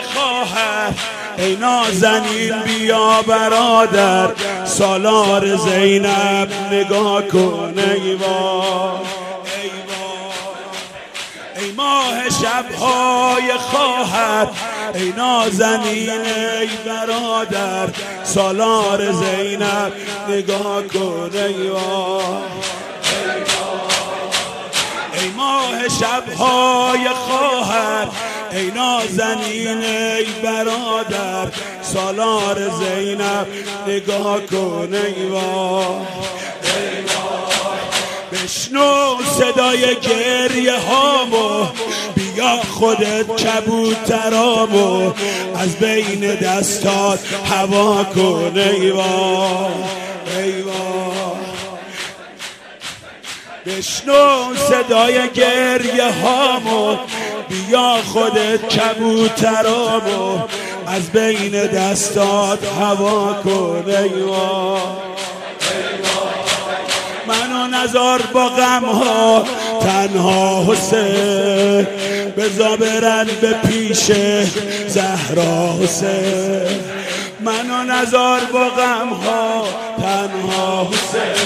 خواهر ای نازنین بیا برادر، سالار زینب نگاه کن ای وای ای ماه شبهای خواهر ای نازنین ای برادر، سالار زینب نگاه کن ای وای ای ماه شبهای خواهر ای نازنین ای برادر، سالار زینب نگاه کن ای وای بشنو صدای گریه هامو، بیا خودت کبوترامو از بین دستات هوا کن ای وای ای وای بشنو صدای گریه هامو، بیا خودت کبوترامو از بین دستات هوا کن ای وای منو نذار با غم ها تنها حسین، بذار برن به پیش زهرا حسین، منو نذار با غم ها تنها حسین،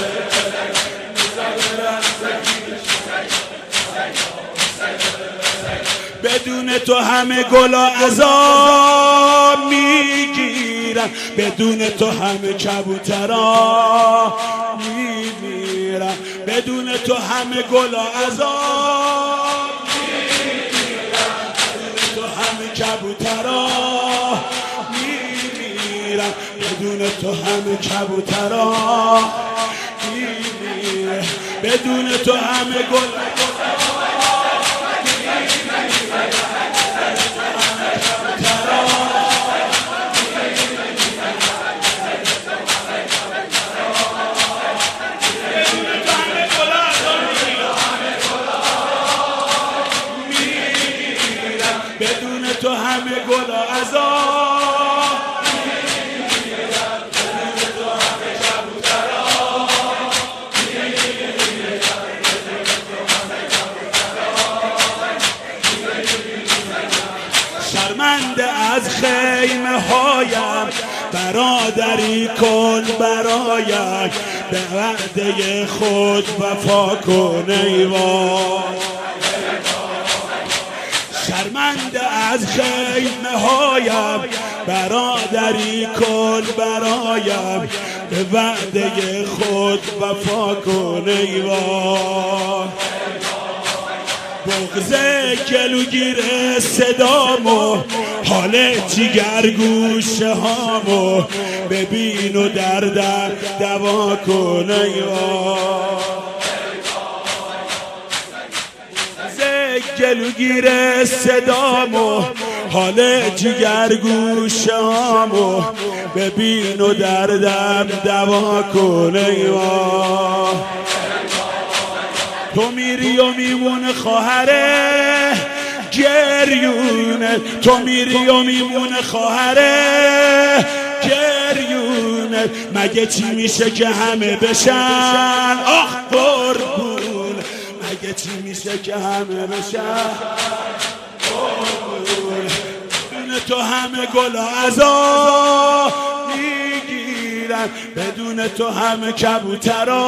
بدون تو همه گلا عذاب میگیرن، بدون تو همه کبوترا میمیرن، بدون تو همه گلا عذاب میگیرن، بدون تو همه کبوترا میمیرن، بدون تو همه کبوترا میمیرن، بدون تو همه گلا بدون تو همه گلا عذاب میگیرن، بدون تو همه کبوترا میمیرن، بدون تو همه کبوترا. شرمنده از خیمه هایم برادری کن برایم، به وعده خود وفا کن ای وای شرمنده از خیمه هایم برادری کن برایم، به وعده خود وفا کن ای وای بغض گلوگیر صدامو، حال جگر گوشه هامو، ببین و دردم دوا کن ای وای گلوگیر صدامو، حال جگر گوشامو، ببین و دردم دوا کن ای وای تو میری و میمونه خواهره گریونه، تو میری و میمونه خواهره گریونه، مگه چی میشه که همه بشن آخ قربون، مگه چی میشه که همه بشن بدون تو همه گلا عذاب میگیرن، بدون تو همه کبوترا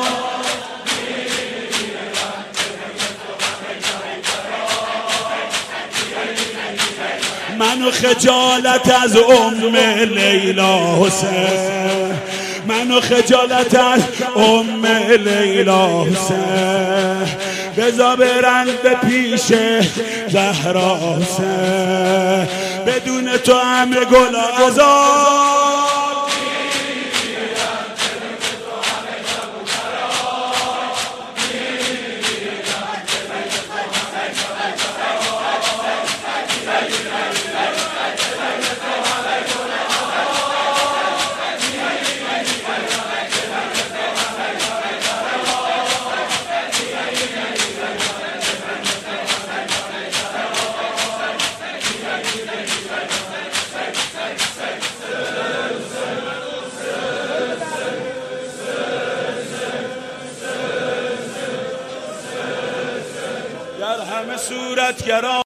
منو خجالت از لیلا حسین، منو خجالت از لیلا حسین، بذار برن به پیش زهرا حسین، بدون تو همه گلا عذاب در همه صورتگران